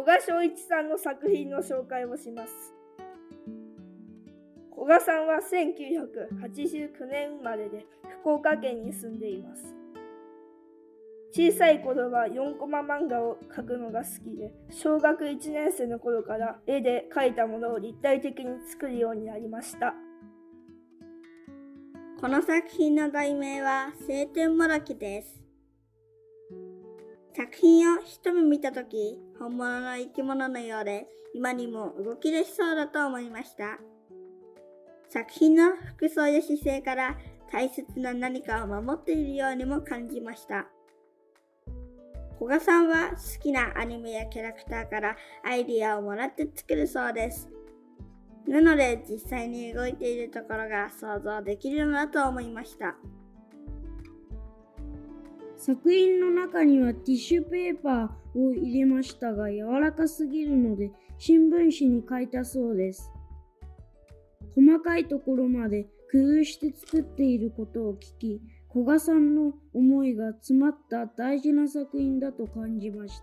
賀正一さんの作品の紹介をします。古賀さんは1989年生まれで福岡県に住んでいます。小さい頃は4コマ漫画を描くのが好きで、小学1年生の頃から絵で描いたものを立体的に作るようになりました。 この作品の題名は青天もどきです。作品を一目見たとき、本物の生き物のようで、今にも動き出しそうだと思いました。作品の服装や姿勢から大切な何かを守っているようにも感じました。古賀さんは好きなアニメやキャラクターからアイディアをもらって作るそうです。なので実際に動いているところが想像できるのだと思いました。 作品の中にはティッシュペーパーを入れましたが、柔らかすぎるので新聞紙に書いたそうです。細かいところまで工夫して作っていることを聞き、古賀さんの思いが詰まった大事な作品だと感じました。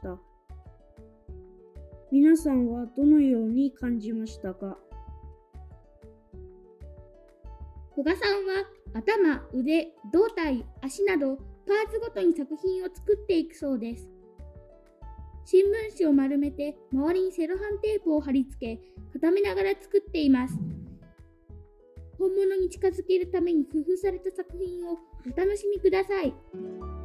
皆さんはどのように感じましたか？ 古賀さんは頭、腕、胴体、足などパーツごとに作品を作っていくそうです。新聞紙を丸めて周りにセロハンテープを貼り付け固めながら作っています。本物に近づけるために工夫された作品をお楽しみください。